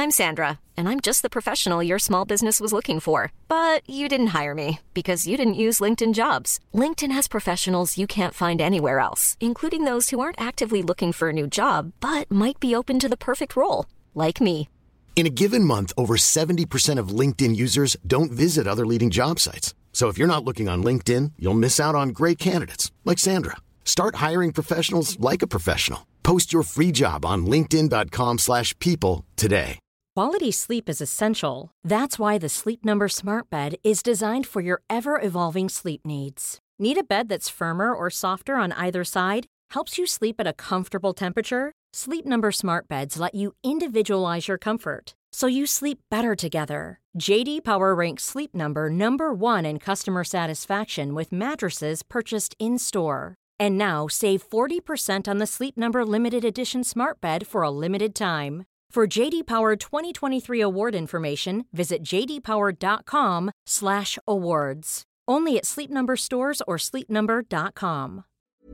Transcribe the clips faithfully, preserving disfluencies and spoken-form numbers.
I'm Sandra, and I'm just the professional your small business was looking for. But you didn't hire me because you didn't use LinkedIn Jobs. LinkedIn has professionals you can't find anywhere else, including those who aren't actively looking for a new job, but might be open to the perfect role, like me. In a given month, over seventy percent of LinkedIn users don't visit other leading job sites. So if you're not looking on LinkedIn, you'll miss out on great candidates like Sandra. Start hiring professionals like a professional. Post your free job on linkedin dot com slash people today. Quality sleep is essential. That's why the Sleep Number Smart Bed is designed for your ever-evolving sleep needs. Need a bed that's firmer or softer on either side? Helps you sleep at a comfortable temperature? Sleep Number Smart Beds let you individualize your comfort, so you sleep better together. J D Power ranks Sleep Number number one in customer satisfaction with mattresses purchased in-store. And now, save forty percent on the Sleep Number Limited Edition Smart Bed for a limited time. For J D Power twenty twenty-three award information, visit j d power dot com slash awards. Only at Sleep Number stores or sleep number dot com.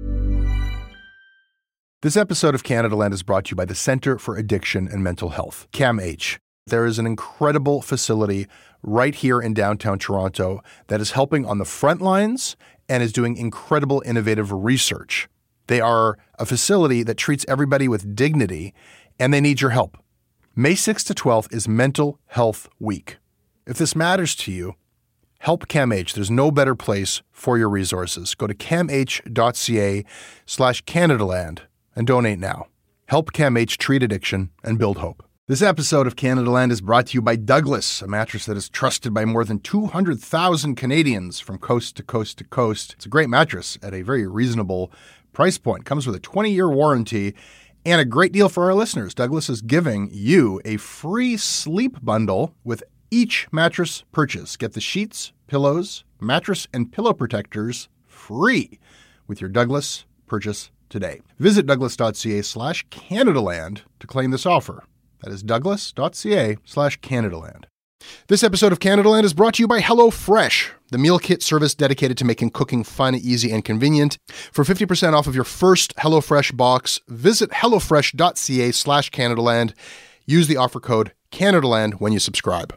This episode of Canada Land is brought to you by the Centre for Addiction and Mental Health, C A M H. There is an incredible facility right here in downtown Toronto that is helping on the front lines and is doing incredible innovative research. They are a facility that treats everybody with dignity, and they need your help. May sixth to twelfth is Mental Health Week. If this matters to you, help C A M H. There's no better place for your resources. Go to camh.ca slash Canadaland and donate now. Help C A M H treat addiction and build hope. This episode of Canada Land is brought to you by Douglas, a mattress that is trusted by more than two hundred thousand Canadians from coast to coast to coast. It's a great mattress at a very reasonable price point. Comes with a twenty-year warranty and a great deal for our listeners. Douglas is giving you a free sleep bundle with each mattress purchase. Get the sheets, pillows, mattress, and pillow protectors free with your Douglas purchase today. Visit douglas.ca slash Canadaland to claim this offer. That is douglas.ca slash Canadaland. This episode of Canadaland is brought to you by HelloFresh, the meal kit service dedicated to making cooking fun, easy, and convenient. For fifty percent off of your first HelloFresh box, visit hellofresh.ca slash Canadaland. Use the offer code Canadaland when you subscribe.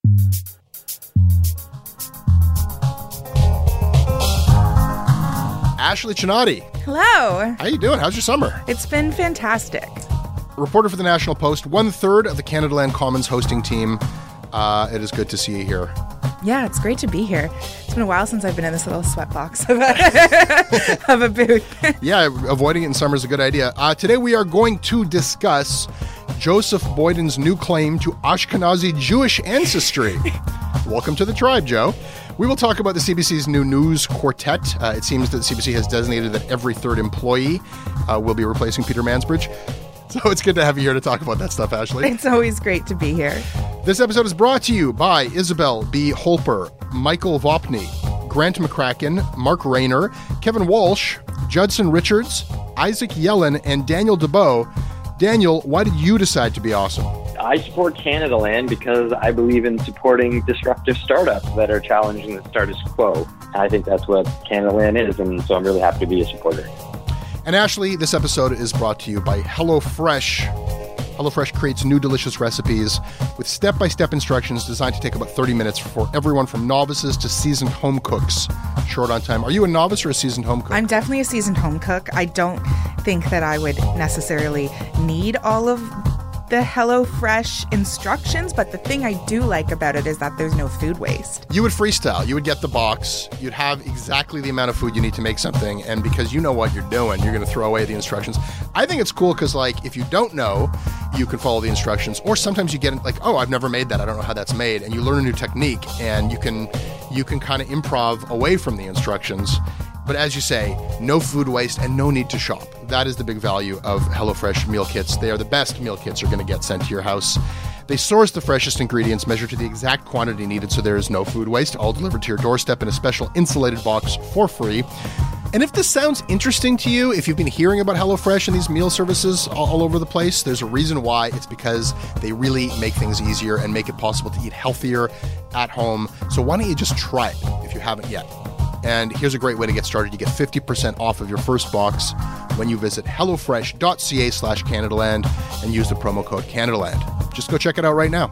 Ashley Chinati. Hello. How you doing? How's your summer? It's been fantastic. Reporter for the National Post, one-third of the Canadaland Commons hosting team. Uh, it is good to see you here. Yeah, it's great to be here. It's been a while since I've been in this little sweatbox of a, of a booth. Yeah, avoiding it in summer is a good idea. Uh, today we are going to discuss Joseph Boyden's new claim to Ashkenazi Jewish ancestry. Welcome to the tribe, Joe. We will talk about the C B C's new news quartet. Uh, it seems that the C B C has designated that every third employee uh, will be replacing Peter Mansbridge. So it's good to have you here to talk about that stuff, Ashley. It's always great to be here. This episode is brought to you by Isabel B. Holper, Michael Vopny, Grant McCracken, Mark Rayner, Kevin Walsh, Judson Richards, Isaac Yellen, and Daniel DeBow. Daniel, why did you decide to be awesome? I support Canada Land because I believe in supporting disruptive startups that are challenging the status quo. I think that's what Canada Land is, and so I'm really happy to be a supporter. And Ashley, this episode is brought to you by HelloFresh. HelloFresh creates new delicious recipes with step-by-step instructions designed to take about thirty minutes for everyone from novices to seasoned home cooks. Short on time. Are you a novice or a seasoned home cook? I'm definitely a seasoned home cook. I don't think that I would necessarily need all of the HelloFresh instructions, but the thing I do like about it is that there's no food waste. You would freestyle. You would get the box. You'd have exactly the amount of food you need to make something, and because you know what you're doing, you're going to throw away the instructions. I think it's cool because, like, if you don't know, you can follow the instructions, or sometimes you get like, oh, I've never made that. I don't know how that's made, and you learn a new technique, and you can you can kind of improv away from the instructions. But as you say, no food waste and no need to shop. That is the big value of HelloFresh meal kits. They are the best meal kits you're going to get sent to your house. They source the freshest ingredients, measured to the exact quantity needed so there is no food waste, all delivered to your doorstep in a special insulated box for free. And if this sounds interesting to you, if you've been hearing about HelloFresh and these meal services all, all over the place, there's a reason why. It's because they really make things easier and make it possible to eat healthier at home. So why don't you just try it if you haven't yet? And here's a great way to get started. You get fifty percent off of your first box when you visit hellofresh.ca slash Canadaland and use the promo code Canadaland. Just go check it out right now.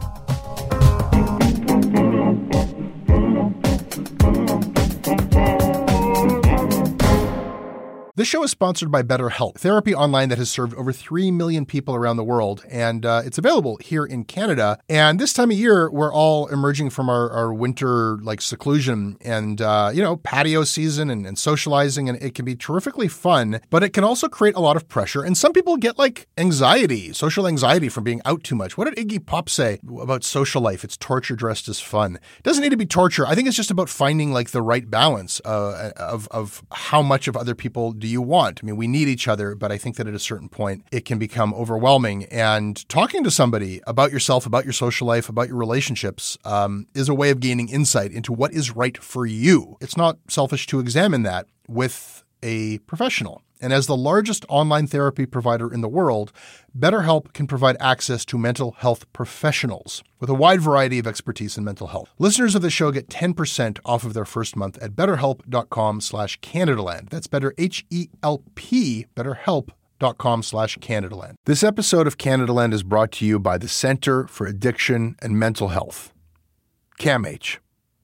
This show is sponsored by BetterHelp, therapy online that has served over three million people around the world, and uh, it's available here in Canada. And this time of year, we're all emerging from our, our winter like seclusion and, uh, you know, patio season and, and socializing, and it can be terrifically fun, but it can also create a lot of pressure. And some people get like anxiety, social anxiety from being out too much. What did Iggy Pop say about social life? It's torture dressed as fun. It doesn't need to be torture. I think it's just about finding like the right balance uh, of, of how much of other people do you want. I mean, we need each other, but I think that at a certain point, it can become overwhelming. And talking to somebody about yourself, about your social life, about your relationships um, is a way of gaining insight into what is right for you. It's not selfish to examine that with a professional. And as the largest online therapy provider in the world, BetterHelp can provide access to mental health professionals with a wide variety of expertise in mental health. Listeners of the show get ten percent off of their first month at betterhelp.com slash Canadaland. That's better, H E L P, betterhelp.com slash Canadaland. This episode of Canadaland is brought to you by the Center for Addiction and Mental Health, C A M H.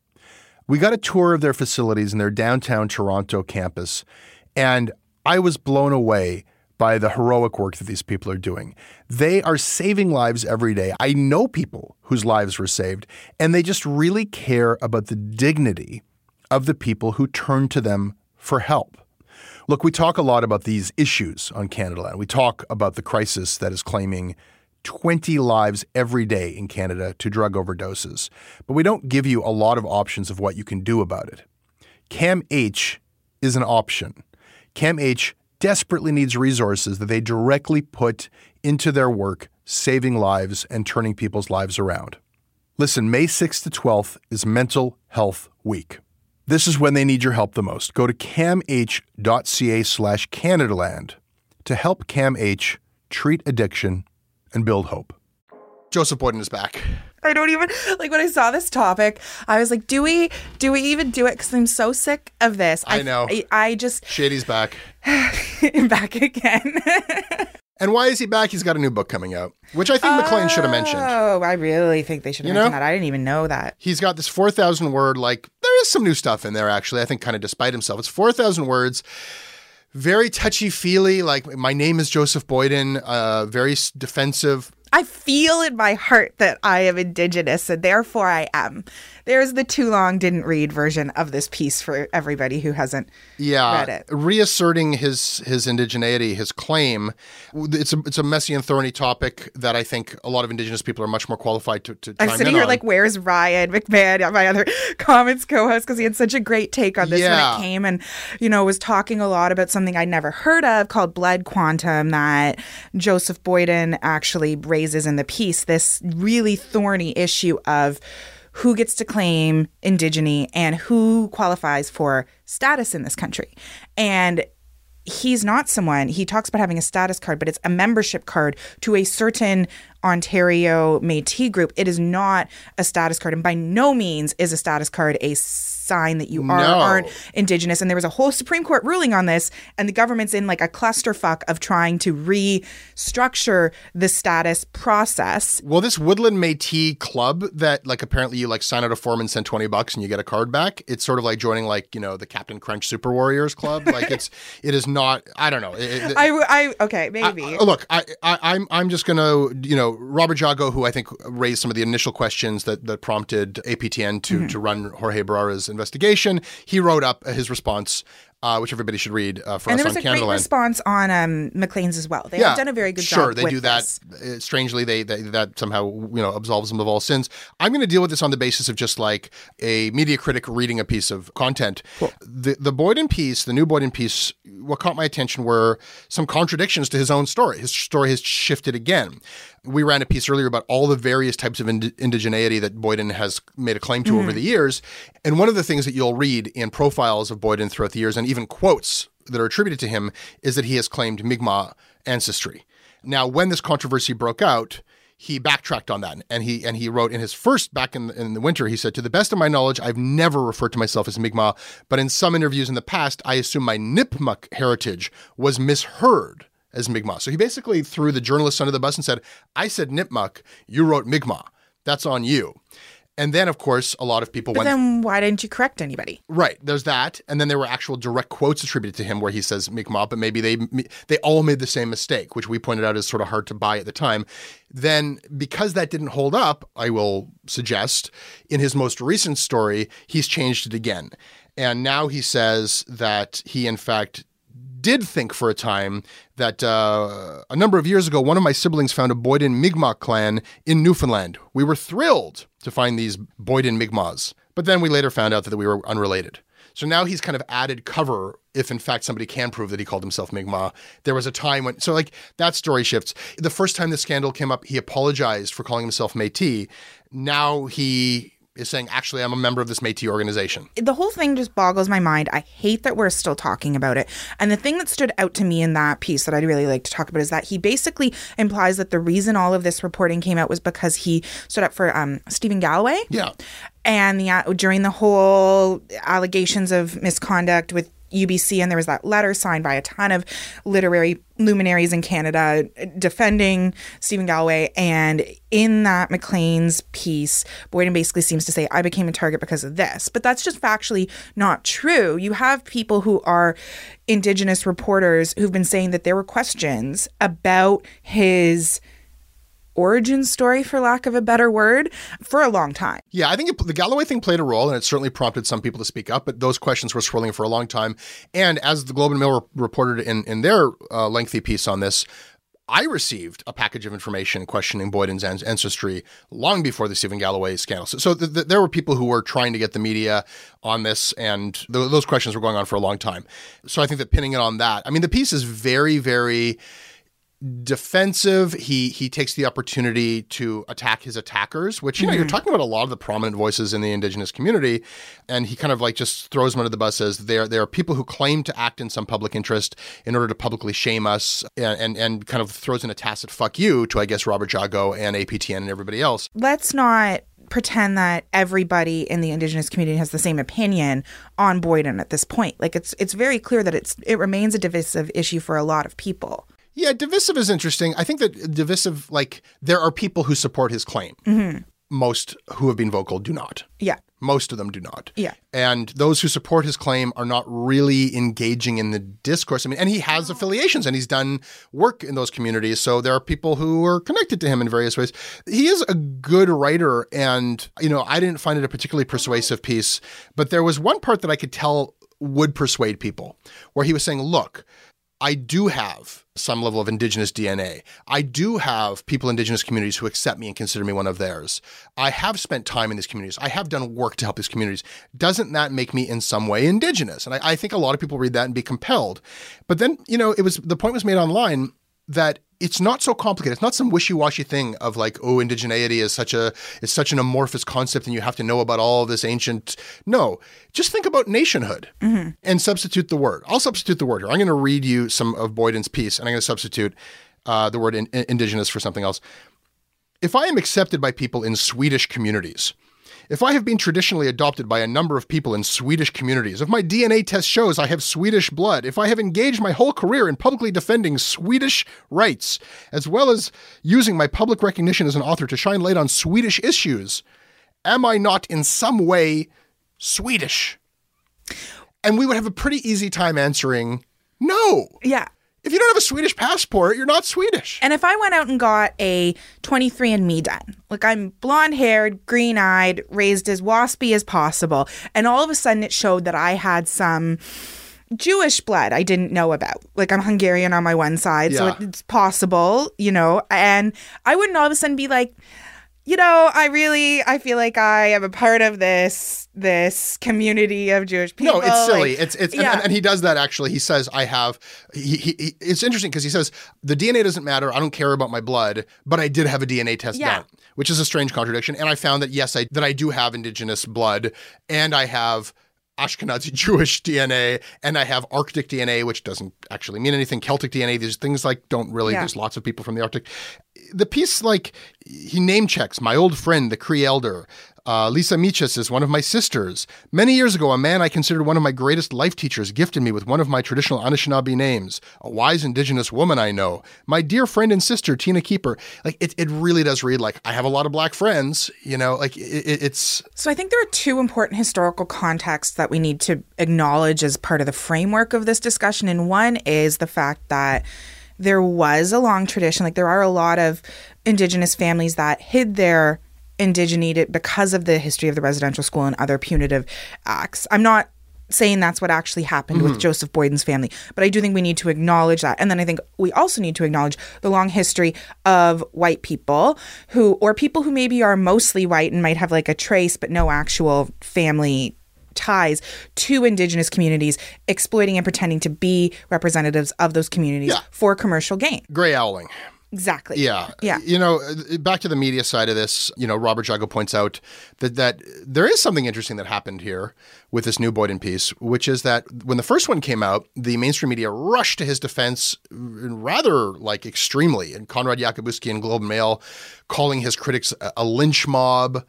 We got a tour of their facilities in their downtown Toronto campus, and I was blown away by the heroic work that these people are doing. They are saving lives every day. I know people whose lives were saved, and they just really care about the dignity of the people who turn to them for help. Look, we talk a lot about these issues on Canadaland. We talk about the crisis that is claiming twenty lives every day in Canada to drug overdoses, but we don't give you a lot of options of what you can do about it. C A M H is an option. C A M H desperately needs resources that they directly put into their work, saving lives and turning people's lives around. Listen, May sixth to twelfth is Mental Health Week. This is when they need your help the most. Go to camh.ca slash Canadaland to help C A M H treat addiction and build hope. Joseph Boyden is back. I don't even, like, when I saw this topic, I was like, do we, do we even do it? Because I'm so sick of this. I, I know. I, I just... Shady's back. back again. And why is he back? He's got a new book coming out, which I think oh, McLean should have mentioned. Oh, I really think they should have you mentioned know? that. I didn't even know that. He's got this four thousand word, like, there is some new stuff in there, actually, I think, kind of despite himself. It's four thousand words. Very touchy-feely, like, my name is Joseph Boyden, uh, very defensive. I feel in my heart that I am Indigenous, and therefore I am. There's the too long didn't read version of this piece for everybody who hasn't yeah, read it. Reasserting his his indigeneity, his claim. It's a it's a messy and thorny topic that I think a lot of Indigenous people are much more qualified to, to chime I'm sitting in here on. like, where's Ryan McMahon, my other Commons co-host, because he had such a great take on this yeah. when it came, and you know was talking a lot about something I'd never heard of called blood quantum that Joseph Boyden actually raises in the piece. This really thorny issue of who gets to claim indigeny and who qualifies for status in this country. And he's not someone, he talks about having a status card, but it's a membership card to a certain Ontario Métis group. It is not a status card. And by no means is a status card a sign that you are no. aren't Indigenous. And there was a whole Supreme Court ruling on this, and the government's in like a clusterfuck of trying to restructure the status process. Well, this Woodland Métis club that like apparently you like sign out a form and send twenty bucks and you get a card back. It's sort of like joining like, you know, the Captain Crunch Super Warriors Club. Like it's, it is not, I don't know. It, it, I, I, okay, maybe. I, look, I, I, I'm, I'm just going to, you know, Robert Jago, who I think raised some of the initial questions that, that prompted A P T N to, mm-hmm. to run Jorge Barrera's investigation. He wrote up his response, uh, which everybody should read uh, for and us on Canadaland. And there was a great response on um, Maclean's as well. They yeah, have done a very good sure, job they with do that. This. Uh, strangely, they, they that somehow you know absolves them of all sins. I'm going to deal with this on the basis of just like a media critic reading a piece of content. Cool. The the Boyden piece, the new Boyden piece, what caught my attention were some contradictions to his own story. His story has shifted again. We ran a piece earlier about all the various types of ind- indigeneity that Boyden has made a claim to mm-hmm. over the years. And one of the things that you'll read in profiles of Boyden throughout the years, and even quotes that are attributed to him, is that he has claimed Mi'kmaq ancestry. Now, when this controversy broke out, he backtracked on that. And he and he wrote in his first, back in, in the winter, he said, "To the best of my knowledge, I've never referred to myself as Mi'kmaq, but in some interviews in the past, I assume my Nipmuc heritage was misheard as Mi'kmaq. So he basically threw the journalists under the bus and said, I said Nipmuc, you wrote Mi'kmaq. That's on you. And then, of course, a lot of people but went... But then why didn't you correct anybody? Right. There's that. And then there were actual direct quotes attributed to him where he says Mi'kmaq, but maybe they they all made the same mistake, which we pointed out is sort of hard to buy at the time. Then, because that didn't hold up, I will suggest, in his most recent story, he's changed it again. And now he says that he, in fact, did think for a time that uh, a number of years ago, one of my siblings found a Boyden Mi'kmaq clan in Newfoundland. We were thrilled to find these Boyden Mi'kmaqs, but then we later found out that we were unrelated. So now he's kind of added cover if, in fact, somebody can prove that he called himself Mi'kmaq. There was a time when, so like that story shifts. The first time the scandal came up, he apologized for calling himself Métis. Now he is saying, actually, I'm a member of this Métis organization. The whole thing just boggles my mind. I hate that we're still talking about it. And the thing that stood out to me in that piece that I'd really like to talk about is that he basically implies that the reason all of this reporting came out was because he stood up for um, Stephen Galloway. Yeah. And the uh, during the whole allegations of misconduct with U B C, and there was that letter signed by a ton of literary luminaries in Canada defending Stephen Galloway. And in that Maclean's piece, Boyden basically seems to say, I became a target because of this. But that's just factually not true. You have people who are Indigenous reporters who've been saying that there were questions about his origin story, for lack of a better word, for a long time. Yeah, I think it, the Galloway thing played a role, and it certainly prompted some people to speak up, but those questions were swirling for a long time. And as the Globe and Mail re- reported in, in their uh, lengthy piece on this, I received a package of information questioning Boyden's an- ancestry long before the Stephen Galloway scandal. So, so th- th- there were people who were trying to get the media on this, and th- those questions were going on for a long time. So I think that pinning it on that, I mean, the piece is very, very defensive. He he takes the opportunity to attack his attackers, which, you know, mm-hmm. you're talking about a lot of the prominent voices in the Indigenous community. And he kind of like just throws them under the bus as there, there are people who claim to act in some public interest in order to publicly shame us, and, and, and kind of throws in a tacit fuck you to, I guess, Robert Jago and A P T N and everybody else. Let's not pretend that everybody in the Indigenous community has the same opinion on Boyden at this point. Like it's it's very clear that it's it remains a divisive issue for a lot of people. Yeah, divisive is interesting. I think that divisive, like, there are people who support his claim. Mm-hmm. Most who have been vocal do not. Yeah. Most of them do not. Yeah. And those who support his claim are not really engaging in the discourse. I mean, and he has affiliations and he's done work in those communities. So there are people who are connected to him in various ways. He is a good writer. And, you know, I didn't find it a particularly persuasive piece, but there was one part that I could tell would persuade people where he was saying, look, I do have some level of Indigenous D N A. I do have people in Indigenous communities who accept me and consider me one of theirs. I have spent time in these communities. I have done work to help these communities. Doesn't that make me in some way Indigenous? And I, I think a lot of people read that and be compelled. But then, you know, it was the point was made online that it's not so complicated. It's not some wishy-washy thing of like, oh, indigeneity is such a is such an amorphous concept and you have to know about all this ancient. No, just think about nationhood mm-hmm. and substitute the word. I'll substitute the word here. I'm going to read you some of Boyden's piece and I'm going to substitute uh, the word in, in, indigenous for something else. If I am accepted by people in Swedish communities, if I have been traditionally adopted by a number of people in Swedish communities, if my D N A test shows I have Swedish blood, if I have engaged my whole career in publicly defending Swedish rights, as well as using my public recognition as an author to shine light on Swedish issues, am I not in some way Swedish? And we would have a pretty easy time answering no. Yeah. If you don't have a Swedish passport, you're not Swedish. And if I went out and got a twenty-three and me done, like I'm blonde-haired, green-eyed, raised as waspy as possible, and all of a sudden it showed that I had some Jewish blood I didn't know about. Like I'm Hungarian on my one side, yeah. so it's possible, you know, and I wouldn't all of a sudden be like, you know, I really, I feel like I am a part of this, this community of Jewish people. No, it's silly. Like, it's, it's, yeah. and, and he does that actually. He says, I have, he, he, it's interesting because he says, the D N A doesn't matter. I don't care about my blood, but I did have a D N A test yeah. done, which is a strange contradiction. And I found that, yes, I, that I do have Indigenous blood and I have Ashkenazi Jewish D N A, and I have Arctic D N A, which doesn't actually mean anything. Celtic D N A, these things like don't really, yeah. there's lots of people from the Arctic. the piece, like, he name checks my old friend, the Cree elder. Uh, Lisa Michas is one of my sisters. Many years ago, a man I considered one of my greatest life teachers gifted me with one of my traditional Anishinaabe names, a wise indigenous woman I know. My dear friend and sister, Tina Keeper. Like, it, it really does read like, I have a lot of Black friends, you know, like, it, it's... So I think there are two important historical contexts that we need to acknowledge as part of the framework of this discussion. And one is the fact that there was a long tradition, like there are a lot of Indigenous families that hid their indigeneity because of the history of the residential school and other punitive acts. I'm not saying that's what actually happened mm-hmm. with Joseph Boyden's family, but I do think we need to acknowledge that. And then I think we also need to acknowledge the long history of white people who, or people who maybe are mostly white and might have like a trace but no actual family ties to Indigenous communities, exploiting and pretending to be representatives of those communities yeah. for commercial gain. Gray owling. Exactly. Yeah. Yeah. You know, back to the media side of this, you know, Robert Jago points out that, that there is something interesting that happened here with this new Boyden piece, which is that when the first one came out, the mainstream media rushed to his defense rather like extremely. And Konrad Jakubuski in Globe and Mail calling his critics a, a lynch mob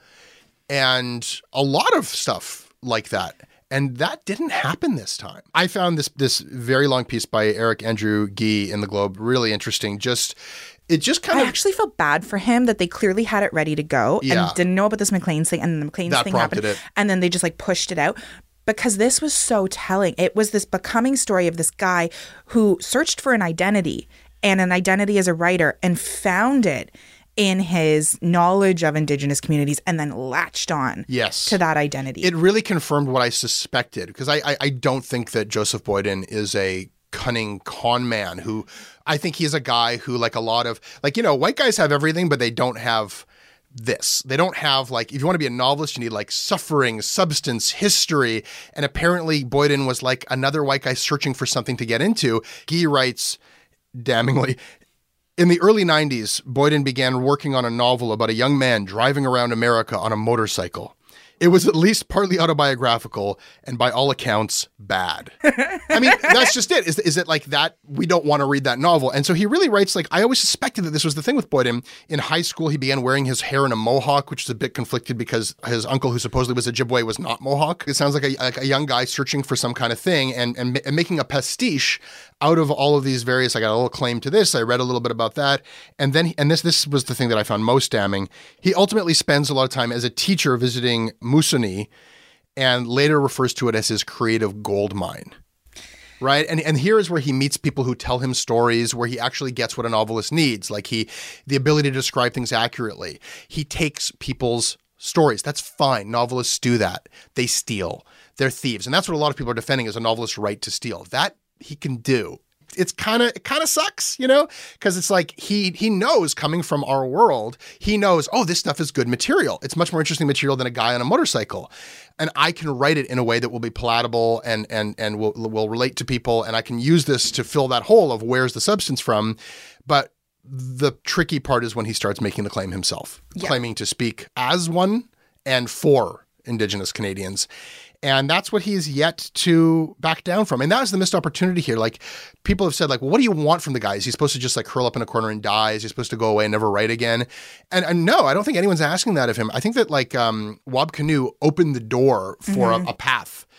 and a lot of stuff like that. And that didn't happen this time. I found this this very long piece by Eric Andrew Gee in the Globe really interesting. Just it just kind I of... I actually felt bad for him that they clearly had it ready to go yeah. and didn't know about this McLean's thing. And then the McLean's that thing prompted happened. It. And then they just like pushed it out. Because this was so telling. It was this becoming story of this guy who searched for an identity and an identity as a writer and found it in his knowledge of Indigenous communities and then latched on yes. to that identity. It really confirmed what I suspected, because I, I, I don't think that Joseph Boyden is a cunning con man who, I think he's a guy who, like a lot of, like, you know, white guys have everything, but they don't have this. They don't have, like, if you want to be a novelist, you need like suffering, substance, history. And apparently Boyden was like another white guy searching for something to get into. Gee writes, damningly, in the early nineties, Boyden began working on a novel about a young man driving around America on a motorcycle. It was at least partly autobiographical and by all accounts, bad. I mean, that's just it. Is, is it like that? We don't want to read that novel. And so he really writes, like, I always suspected that this was the thing with Boyden. In high school, he began wearing his hair in a mohawk, which is a bit conflicted because his uncle, who supposedly was Ojibwe, was not Mohawk. It sounds like a, like a young guy searching for some kind of thing and, and, and making a pastiche out of all of these various, I got a little claim to this, I read a little bit about that. And then, and this this was the thing that I found most damning. He ultimately spends a lot of time as a teacher visiting Moosonee and later refers to it as his creative gold mine. Right? And and here is where he meets people who tell him stories, where he actually gets what a novelist needs, like he, the ability to describe things accurately. He takes people's stories. That's fine. Novelists do that. They steal. They're thieves. And that's what a lot of people are defending, is a novelist's right to steal. That he can do. It's kind of, it kind of sucks, you know, because it's like he he knows, coming from our world, he knows, oh, this stuff is good material. It's much more interesting material than a guy on a motorcycle. And I can write it in a way that will be palatable and and and will will relate to people. And I can use this to fill that hole of where's the substance from. But the tricky part is when he starts making the claim himself, yeah. claiming to speak as one and for Indigenous Canadians. And that's what he's yet to back down from. And that was the missed opportunity here. Like, people have said, like, well, what do you want from the guy? Is he supposed to just like curl up in a corner and die? Is he supposed to go away and never write again? And, and no, I don't think anyone's asking that of him. I think that like um, Wab Kinew opened the door for mm-hmm. a, a path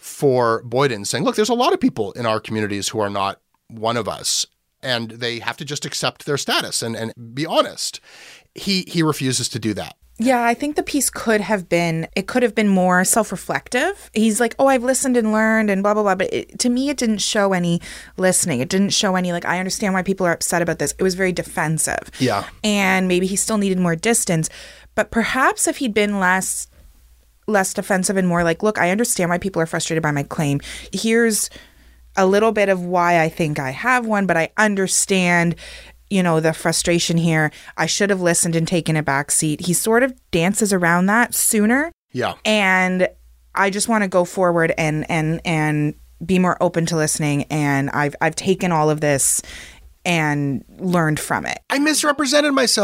for Boyden, saying, look, there's a lot of people in our communities who are not one of us, and they have to just accept their status and, and be honest. He he refuses to do that. Yeah, I think the piece could have been, it could have been more self-reflective. He's like, oh, I've listened and learned and blah, blah, blah. But it, to me, it didn't show any listening. It didn't show any, like, I understand why people are upset about this. It was very defensive. Yeah. And maybe he still needed more distance. But perhaps if he'd been less, less defensive and more like, look, I understand why people are frustrated by my claim. Here's a little bit of why I think I have one, but I understand, you know, the frustration here. I should have listened and taken a back seat. He sort of dances around that sooner. Yeah. And I just want to go forward and and and be more open to listening. And I've I've taken all of this and learned from it. I misrepresented myself.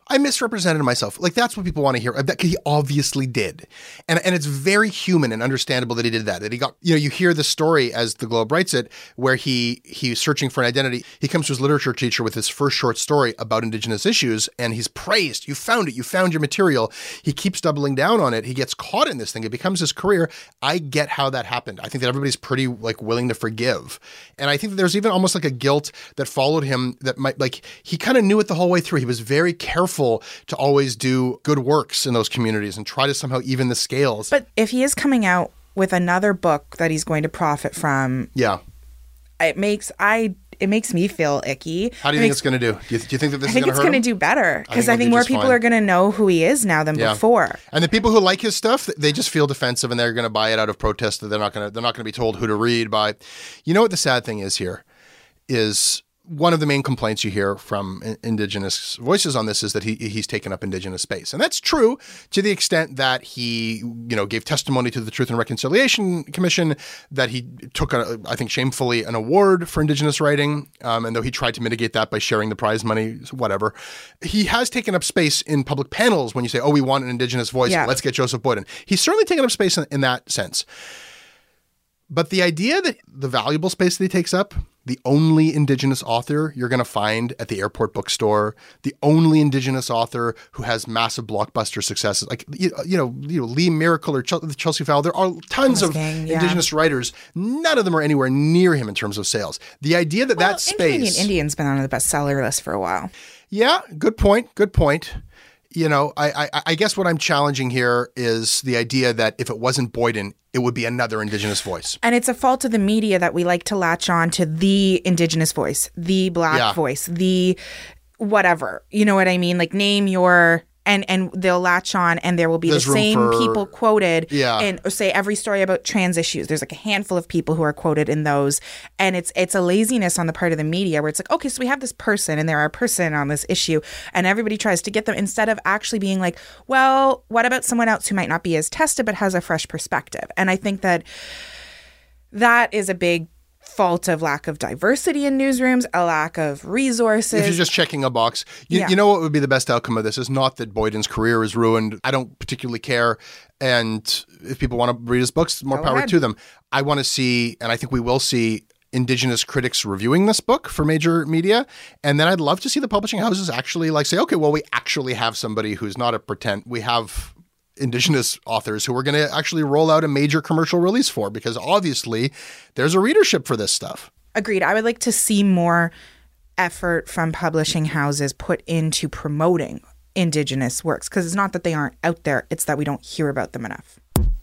I misrepresented myself. Like, that's what people want to hear. That he obviously did. And and it's very human and understandable that he did that. That he got, you know, you hear the story as the Globe writes it, where he he's searching for an identity. He comes to his literature teacher with his first short story about Indigenous issues, and he's praised. You found it. You found your material. He keeps doubling down on it. He gets caught in this thing. It becomes his career. I get how that happened. I think that everybody's pretty like willing to forgive. And I think that there's even almost like a guilt that followed him that might, like, he kind of knew it the whole way through. He was very careful to always do good works in those communities and try to somehow even the scales. But if he is coming out with another book that he's going to profit from, yeah, it makes I it makes me feel icky. How do you it think makes, it's going to do? Do you, do you think that this I think is going to hurt it's going to him? do better because I I think, think do more just people fine. are going to know who he is now than Yeah. before. And the people who like his stuff, they just feel defensive and they're going to buy it out of protest. That they're not going to they're not going to be told who to read by. You know what the sad thing is here is. One of the main complaints you hear from Indigenous voices on this is that he he's taken up Indigenous space. And that's true to the extent that he, you know, gave testimony to the Truth and Reconciliation Commission, that he took, a, I think, shamefully an award for Indigenous writing. Um, and though he tried to mitigate that by sharing the prize money, whatever, he has taken up space in public panels when you say, oh, we want an Indigenous voice. Yeah. Let's get Joseph Boyden. He's certainly taken up space in, in that sense. But the idea that the valuable space that he takes up, the only Indigenous author you're going to find at the airport bookstore, the only Indigenous author who has massive blockbuster successes, like, you, you know, you know, Lee Miracle or Chelsea Fowle, there are tons of Gang, yeah. Indigenous writers. None of them are anywhere near him in terms of sales. The idea that Well, that space... Canadian Indian's been on the bestseller list for a while. Yeah, good point, good point. You know, I, I I guess what I'm challenging here is the idea that if it wasn't Boyden, it would be another Indigenous voice. And it's a fault of the media that we like to latch on to the Indigenous voice, the Black Yeah. voice, the whatever. You know what I mean? Like, name your... And and they'll latch on and there will be There's the room same for- people quoted Yeah. in, say, every story about trans issues. There's like a handful of people who are quoted in those. And it's it's a laziness on the part of the media where it's like, okay, so we have this person and they're a person on this issue and everybody tries to get them instead of actually being like, well, what about someone else who might not be as tested but has a fresh perspective? And I think that that is a big fault of lack of diversity in newsrooms, a lack of resources. If you're just checking a box, you, Yeah. you know what would be the best outcome of this is not that Boyden's career is ruined. I don't particularly care. And if people want to read his books, more Go power ahead. to them. I want to see, and I think we will see, Indigenous critics reviewing this book for major media. And then I'd love to see the publishing houses actually like say, okay, well, we actually have somebody who's not a pretend. We have Indigenous authors who we're going to actually roll out a major commercial release for, because obviously there's a readership for this stuff. Agreed. I would like to see more effort from publishing houses put into promoting Indigenous works, because it's not that they aren't out there, it's that we don't hear about them enough.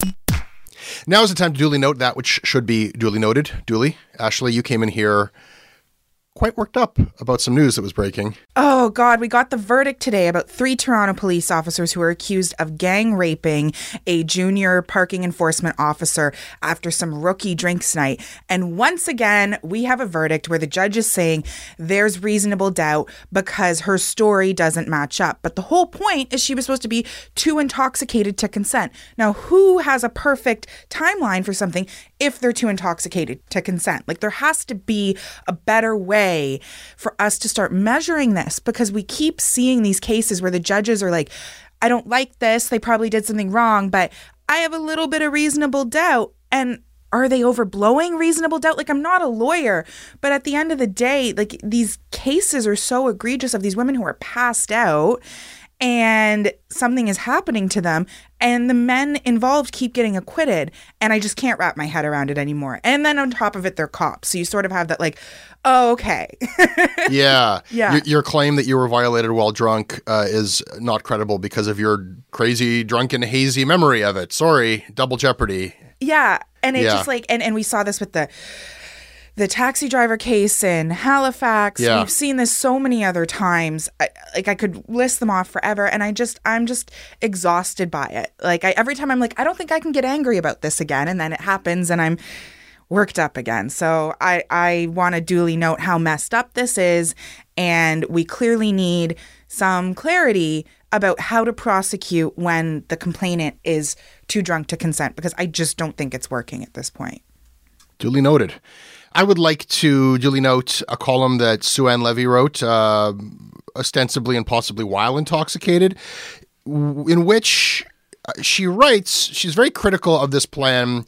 Now is the time to duly note that which should be duly noted. Duly. Ashley, you came in here quite worked up about some news that was breaking. Oh, God, we got the verdict today about three Toronto police officers who were accused of gang raping a junior parking enforcement officer after some rookie drinks night. And once again, we have a verdict where the judge is saying there's reasonable doubt because her story doesn't match up. But the whole point is she was supposed to be too intoxicated to consent. Now, who has a perfect timeline for something if they're too intoxicated to consent? Like, there has to be a better way for us to start measuring this, because we keep seeing these cases where the judges are like, I don't like this, they probably did something wrong, but I have a little bit of reasonable doubt. And are they overblowing reasonable doubt? Like, I'm not a lawyer, but at the end of the day, like, these cases are so egregious of these women who are passed out and something is happening to them, and the men involved keep getting acquitted, and I just can't wrap my head around it anymore. And then on top of it, they're cops. So you sort of have that like, oh, okay. Yeah. Yeah. Your, your claim that you were violated while drunk uh, is not credible because of your crazy, drunken, hazy memory of it. Sorry. Double jeopardy. Yeah. And it Yeah. just like, and, and we saw this with the the taxi driver case in Halifax. Yeah. We've seen this so many other times. I, like, I could list them off forever. And I just, I'm just exhausted by it. Like, I, every time I'm like, I don't think I can get angry about this again. And then it happens and I'm worked up again. So I, I want to duly note how messed up this is. And we clearly need some clarity about how to prosecute when the complainant is too drunk to consent, because I just don't think it's working at this point. Duly noted. I would like to duly note a column that Sue-Ann Levy wrote, uh, ostensibly and possibly while intoxicated, in which she writes, she's very critical of this plan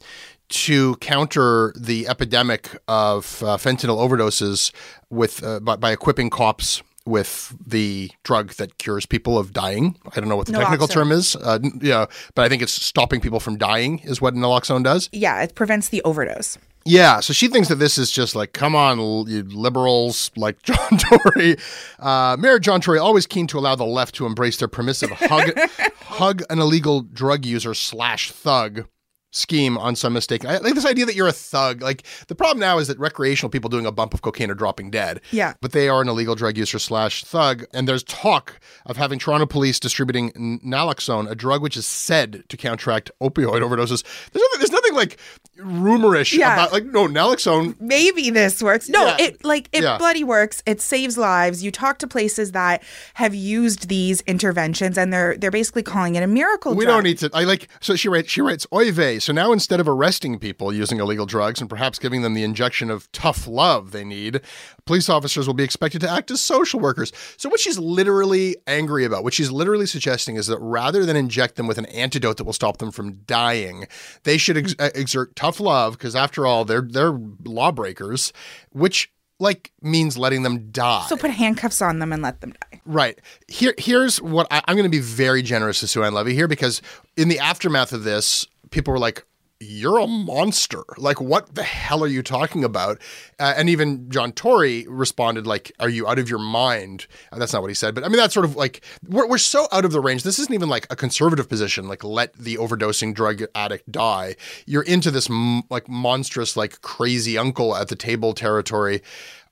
to counter the epidemic of uh, fentanyl overdoses with uh, by, by equipping cops with the drug that cures people of dying. I don't know what the technical Naloxone. term is. Uh, yeah, but I think it's stopping people from dying is what naloxone does. Yeah, it prevents the overdose. Yeah, so she thinks that this is just like, come on, you liberals like John Tory. Uh, Mayor John Tory always keen to allow the left to embrace their permissive hug, hug an illegal drug user slash thug scheme on some mistake. I like this idea that you're a thug. Like, the problem now is that recreational people doing a bump of cocaine are dropping dead. Yeah. But they are an illegal drug user slash thug. And there's talk of having Toronto police distributing n- naloxone, a drug which is said to counteract opioid overdoses. There's nothing, there's nothing like rumorish Yeah. about, like, no, naloxone. Maybe this works. No, Yeah. it like it Yeah. bloody works. It saves lives. You talk to places that have used these interventions, and they're they're basically calling it a miracle We drug. don't need to. I like. So she writes. She writes. Oy vey. So now instead of arresting people using illegal drugs and perhaps giving them the injection of tough love they need, police officers will be expected to act as social workers. So what she's literally angry about, what she's literally suggesting, is that rather than inject them with an antidote that will stop them from dying, they should ex- exert tough love, because after all, they're they're lawbreakers, which like means letting them die. So put handcuffs on them and let them die. Right. Here, here's what I, I'm going to be very generous to Sue-Ann Levy here, because in the aftermath of this, people were like, you're a monster. Like, what the hell are you talking about? Uh, and even John Tory responded like, are you out of your mind? Uh, that's not what he said. But I mean, that's sort of like, we're, we're so out of the range. This isn't even like a conservative position, like let the overdosing drug addict die. You're into this m- like monstrous, like crazy uncle at the table territory.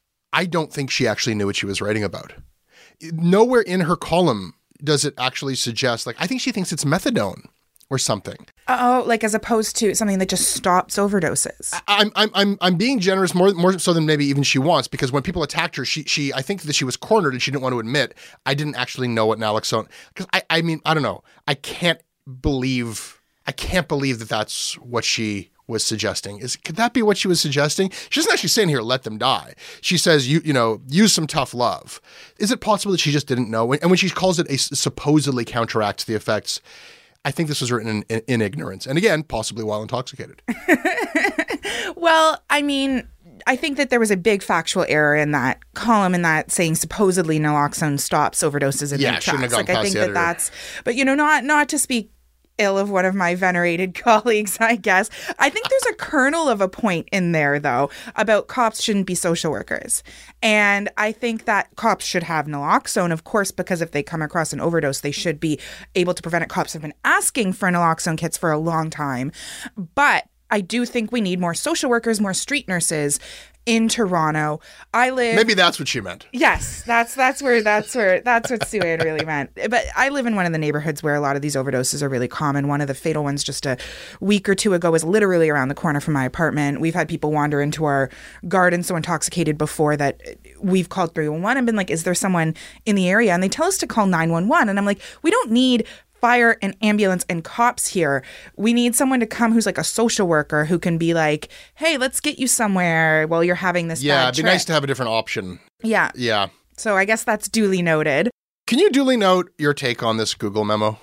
I don't think she actually knew what she was writing about. Nowhere in her column does it actually suggest, like, I think she thinks it's methadone or something. Oh, like as opposed to something that just stops overdoses. I'm I'm I'm I'm being generous more more so than maybe even she wants, because when people attacked her, she she I think that she was cornered and she didn't want to admit, I didn't actually know what naloxone, because I I mean I don't know, I can't believe I can't believe that that's what she was suggesting. Is could that be what she was suggesting? She doesn't actually say in here, let them die. She says, you you know, use some tough love. Is it possible that she just didn't know? And when she calls it a supposedly counteracts the effects, I think this was written in, in, in ignorance. And again, possibly while intoxicated. Well, I mean, I think that there was a big factual error in that column, in that saying supposedly naloxone stops overdoses in Yeah, their shouldn't have tracks. gone Like, I past think the that editor. that's, but you know, not not to speak ill of one of my venerated colleagues, I guess. I think there's a kernel of a point in there, though, about cops shouldn't be social workers. And I think that cops should have naloxone, of course, because if they come across an overdose, they should be able to prevent it. Cops have been asking for naloxone kits for a long time. But I do think we need more social workers, more street nurses in Toronto. I live... Maybe that's what she meant. Yes, that's that's where that's where that's what Sue-Ann really meant. But I live in one of the neighborhoods where a lot of these overdoses are really common. One of the fatal ones just a week or two ago was literally around the corner from my apartment. We've had people wander into our garden so intoxicated before that we've called three one one and been like, is there someone in the area? And they tell us to call nine one one. And I'm like, we don't need fire and ambulance and cops here. We need someone to come who's like a social worker who can be like, hey, let's get you somewhere while you're having this Yeah, bad it'd be trip. nice to have a different option. Yeah. Yeah. So I guess that's duly noted. Can you duly note your take on this Google memo?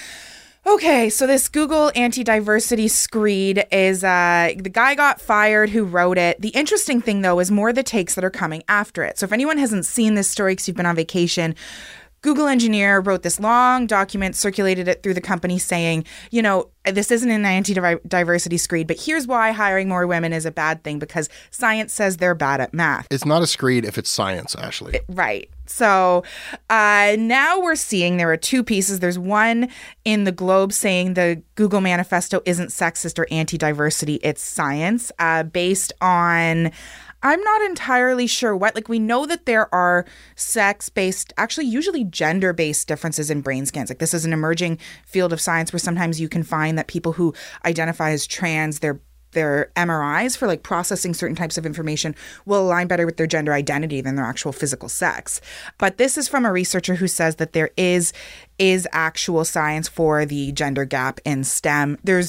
Okay, so this Google anti-diversity screed is, uh, the guy got fired who wrote it. The interesting thing, though, is more the takes that are coming after it. So if anyone hasn't seen this story because you've been on vacation, Google engineer wrote this long document, circulated it through the company saying, you know, this isn't an anti-diversity screed, but here's why hiring more women is a bad thing, because science says they're bad at math. It's not a screed if it's science, Ashley. Right. So uh, now we're seeing there are two pieces. There's one in the Globe saying the Google manifesto isn't sexist or anti-diversity, it's science, uh, based on... I'm not entirely sure what. Like, we know that there are sex-based, actually usually gender-based differences in brain scans. Like, this is an emerging field of science where sometimes you can find that people who identify as trans, their their M R Is for like processing certain types of information will align better with their gender identity than their actual physical sex. But this is from a researcher who says that there is is actual science for the gender gap in STEM. There's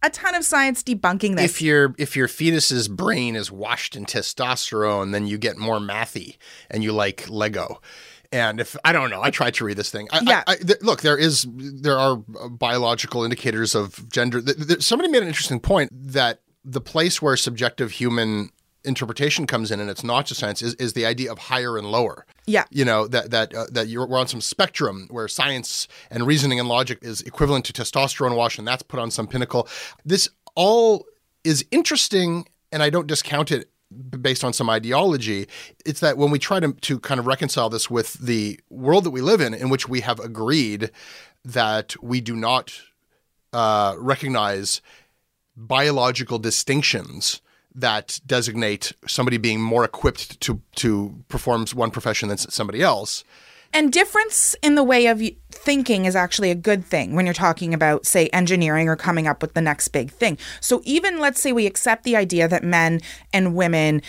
a ton of science debunking this. If your if your fetus's brain is washed in testosterone, then you get more mathy and you like Lego. And if I don't know, I tried to read this thing. I, yeah. I, I, th- look, there is there are biological indicators of gender. Th- th- somebody made an interesting point that the place where subjective human interpretation comes in, and it's not just science, is, is the idea of higher and lower. Yeah. You know, that that uh, that you're, we're on some spectrum where science and reasoning and logic is equivalent to testosterone wash, and that's put on some pinnacle. This all is interesting, and I don't discount it based on some ideology. It's that when we try to, to kind of reconcile this with the world that we live in, in which we have agreed that we do not uh, recognize biological distinctions that designate somebody being more equipped to to perform one profession than somebody else. And difference in the way of thinking is actually a good thing when you're talking about, say, engineering or coming up with the next big thing. So even let's say we accept the idea that men and women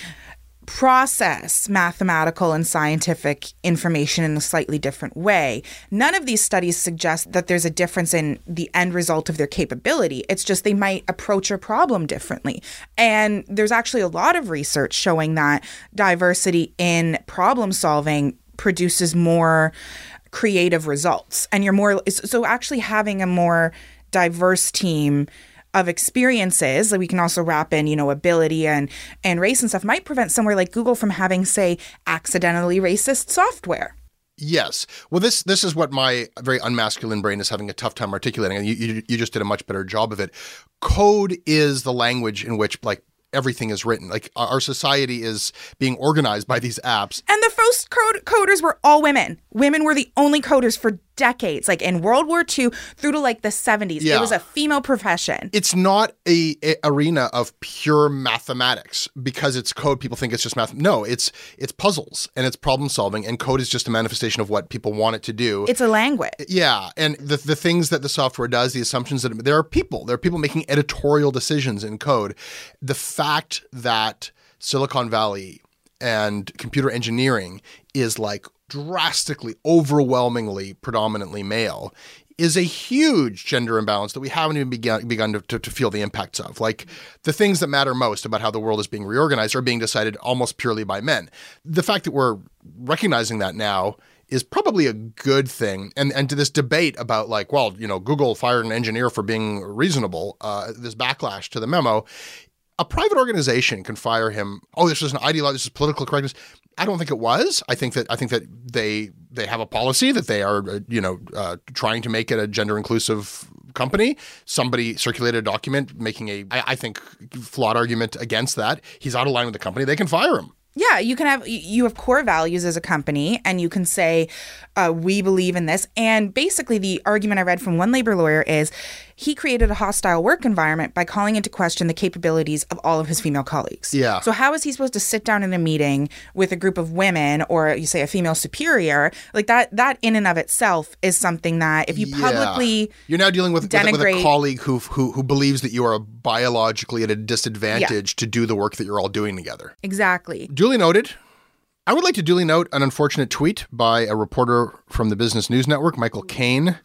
process mathematical and scientific information in a slightly different way. None of these studies suggest that there's a difference in the end result of their capability. It's just they might approach a problem differently. And there's actually a lot of research showing that diversity in problem solving produces more creative results. And you're more, so actually having a more diverse team of experiences that we can also wrap in, you know, ability and, and race and stuff might prevent somewhere like Google from having, say, accidentally racist software. Yes. Well, this this is what my very unmasculine brain is having a tough time articulating, and you, you, you just did a much better job of it. Code is the language in which, like, everything is written. Like, our society is being organized by these apps. And the first code- coders were all women. Women were the only coders for decades. Like in World War Two through to like the seventies. Yeah. It was a female profession. It's not a, a arena of pure mathematics because it's code. People think it's just math. No, it's it's puzzles and it's problem solving, and code is just a manifestation of what people want it to do. It's a language. Yeah. And the the things that the software does, the assumptions that there are people, there are people making editorial decisions in code. The fact that Silicon Valley and computer engineering is like drastically, overwhelmingly, predominantly male is a huge gender imbalance that we haven't even begun, begun to, to, to feel the impacts of. Like, the things that matter most about how the world is being reorganized are being decided almost purely by men. The fact that we're recognizing that now is probably a good thing. And and to this debate about, like, well, you know, Google fired an engineer for being reasonable, uh, this backlash to the memo, a private organization can fire him. Oh, this was an ideology, this is political correctness. I don't think it was. I think that I think that they they have a policy that they are, uh, you know, uh, trying to make it a gender inclusive company. Somebody circulated a document making a, I, I think, flawed argument against that. He's out of line with the company. They can fire him. Yeah, you can have, you have core values as a company, and you can say, uh, we believe in this. And basically the argument I read from one labor lawyer is he created a hostile work environment by calling into question the capabilities of all of his female colleagues. Yeah. So how is he supposed to sit down in a meeting with a group of women, or you say a female superior? Like that, that in and of itself is something that if you yeah. publicly You're now dealing with, denigrate, with, with a colleague who, who who believes that you are biologically at a disadvantage yeah. to do the work that you're all doing together. Exactly. Duly noted. I would like to duly note an unfortunate tweet by a reporter from the Business News Network, Michael Caine.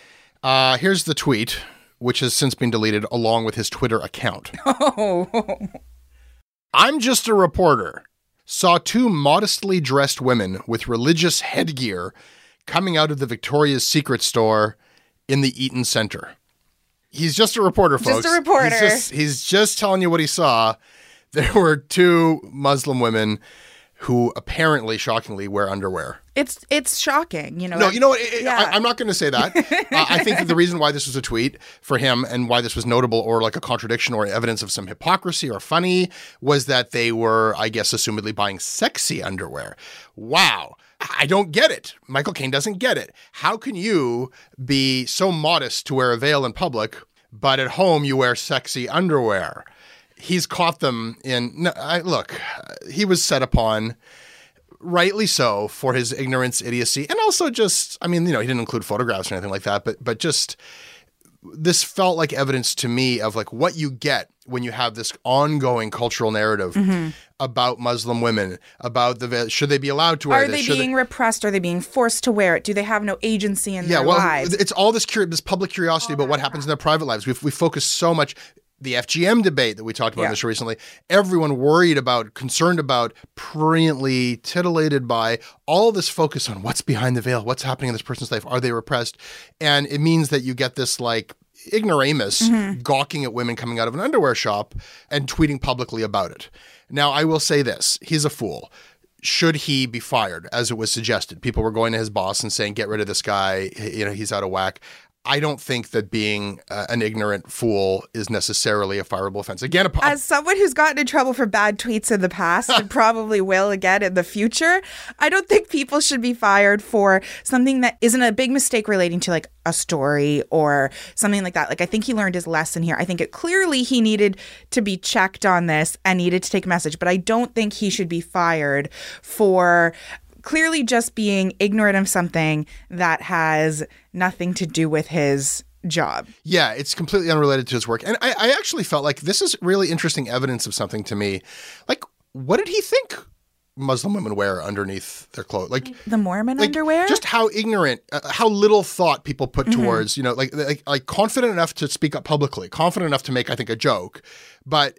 Uh, here's the tweet, which has since been deleted along with his Twitter account. Oh. I'm just a reporter. Saw two modestly dressed women with religious headgear coming out of the Victoria's Secret store in the Eaton Center. He's just a reporter, folks. Just a reporter. He's just, he's just telling you what he saw. There were two Muslim women who apparently, shockingly, wear underwear. It's it's shocking, you know. No, you know what? It, yeah. I, I'm not going to say that. uh, I think that the reason why this was a tweet for him and why this was notable or like a contradiction or evidence of some hypocrisy or funny was that they were, I guess, assumedly buying sexy underwear. Wow. I don't get it. Michael Caine doesn't get it. How can you be so modest to wear a veil in public, but at home you wear sexy underwear? He's caught them in, no, I, look, he was set upon, rightly so, for his ignorance, idiocy, and also just, I mean, you know, he didn't include photographs or anything like that, but but just, this felt like evidence to me of like what you get when you have this ongoing cultural narrative mm-hmm. about Muslim women, about the, should they be allowed to wear Are this? they Should being they... repressed? Are they being forced to wear it? Do they have no agency in yeah, their well, lives? It's all this, curi- this public curiosity about what happens in their private lives. We've, we focus so much. The F G M debate that we talked about Yeah. on the show recently, everyone worried about, concerned about, pruriently titillated by all this focus on what's behind the veil, what's happening in this person's life, are they repressed? And it means that you get this like ignoramus Mm-hmm. gawking at women coming out of an underwear shop and tweeting publicly about it. Now, I will say this, he's a fool. Should he be fired, as it was suggested? People were going to his boss and saying, get rid of this guy, you know, he's out of whack. I don't think that being uh, an ignorant fool is necessarily a fireable offense. Again, a, As someone who's gotten in trouble for bad tweets in the past and probably will again in the future, I don't think people should be fired for something that isn't a big mistake relating to like a story or something like that. Like, I think he learned his lesson here. I think it clearly he needed to be checked on this and needed to take a message, but I don't think he should be fired for clearly just being ignorant of something that has nothing to do with his job. Yeah, it's completely unrelated to his work. And I, I actually felt like this is really interesting evidence of something to me. Like, what did he think Muslim women wear underneath their clothes? Like The Mormon like, underwear? Just how ignorant, uh, how little thought people put Mm-hmm. towards, you know, like, like like confident enough to speak up publicly, confident enough to make, I think, a joke, but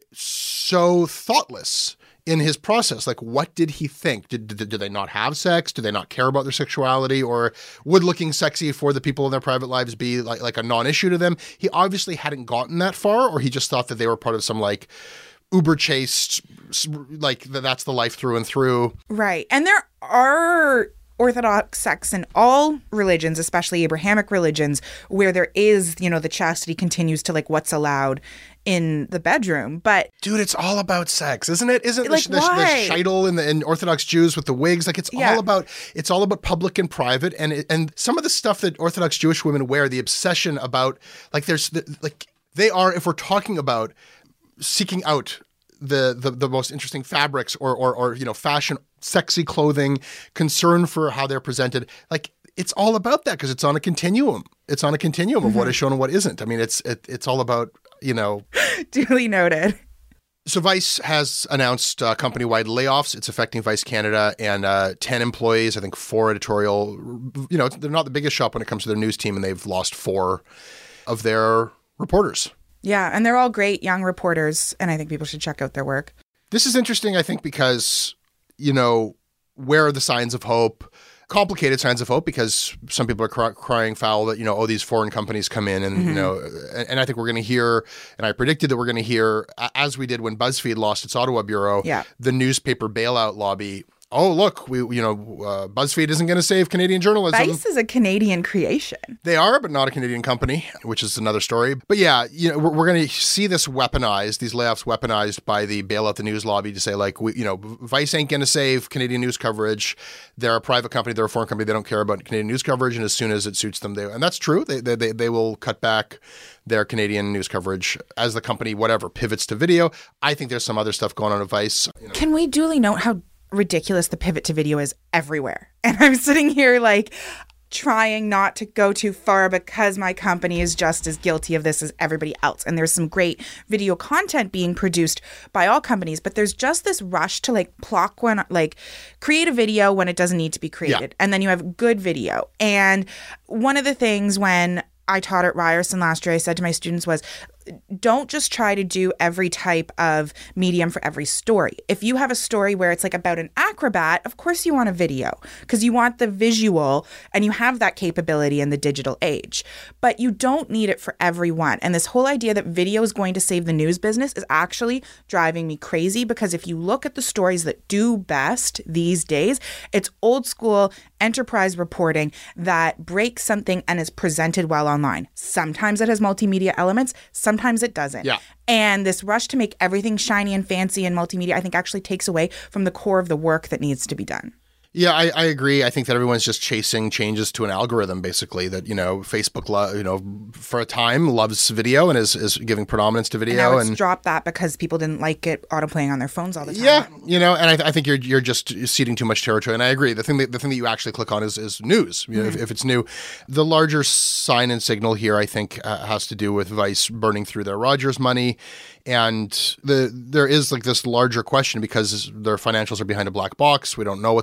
so thoughtless in his process. Like, what did he think? Did, did, did they not have sex? Do they not care about their sexuality? Or would looking sexy for the people in their private lives be like, like a non-issue to them? He obviously hadn't gotten that far, or he just thought that they were part of some like uber chaste, like that's the life through and through. Right. And there are Orthodox sects in all religions, especially Abrahamic religions, where there is, you know, the chastity continues to like what's allowed in the bedroom. But Dude, it's all about sex, isn't it? Isn't Like, the, the, the why? sheitel and the and Orthodox Jews with the wigs, like it's Yeah. all about it's all about public and private, and it, and some of the stuff that Orthodox Jewish women wear, the obsession about like there's the, like they are, if we're talking about seeking out the the, the most interesting fabrics or, or or you know fashion, sexy clothing, concern for how they're presented, like it's all about that because it's on a continuum. It's on a continuum of Mm-hmm. what is shown and what isn't. I mean, it's it, it's all about, you know. duly noted. So Vice has announced uh, company-wide layoffs. It's affecting Vice Canada and uh, ten employees, I think four editorial. You know, they're not the biggest shop when it comes to their news team, and they've lost four of their reporters. Yeah. And they're all great young reporters. And I think people should check out their work. This is interesting, I think, because, you know, where are the signs of hope? Complicated signs of hope, because some people are cry- crying foul that, you know, oh, these foreign companies come in and, Mm-hmm. you know, and, and I think we're going to hear, and I predicted that we're going to hear, as we did when BuzzFeed lost its Ottawa bureau, Yeah. the newspaper bailout lobby. Oh, look, we, you know, uh, BuzzFeed isn't going to save Canadian journalism. Vice is a Canadian creation. They are, but not a Canadian company, which is another story. But yeah, you know, we're, we're going to see this weaponized, these layoffs weaponized by the bailout the news lobby to say, like, we, you know, Vice ain't going to save Canadian news coverage. They're a private company. They're a foreign company. They don't care about Canadian news coverage. And as soon as it suits them, they, and that's true. They, they, they, they will cut back their Canadian news coverage as the company, whatever, pivots to video. I think there's some other stuff going on at Vice. You know, Can we duly note how ridiculous the pivot to video is everywhere? And I'm sitting here like trying not to go too far because my company is just as guilty of this as everybody else. And there's some great video content being produced by all companies, but there's just this rush to like pluck one, like create a video when it doesn't need to be created. Yeah. And then you have good video. And one of the things when I taught at Ryerson last year, I said to my students was, don't just try to do every type of medium for every story. If you have a story where it's like about an acrobat, of course you want a video because you want the visual and you have that capability in the digital age. But you don't need it for everyone. And this whole idea that video is going to save the news business is actually driving me crazy, because if you look at the stories that do best these days, it's old school enterprise reporting that breaks something and is presented well online. Sometimes it has multimedia elements, sometimes it doesn't. Yeah. And this rush to make everything shiny and fancy and multimedia, I think, actually takes away from the core of the work that needs to be done. Yeah, I, I agree. I think that everyone's just chasing changes to an algorithm, basically, that, you know, Facebook, lo- you know, for a time loves video and is, is giving predominance to And video. now it's and dropped that because people didn't like it autoplaying on their phones all the time. yeah, you know, and I, th- I think you're you're just ceding too much territory. And I agree. The thing that the thing that you actually click on is, is news. You know, if, if it's new, the larger sign and signal here, I think, uh, has to do with Vice burning through their Rogers money. And the there is like this larger question because their financials are behind a black box. We don't know what's going on.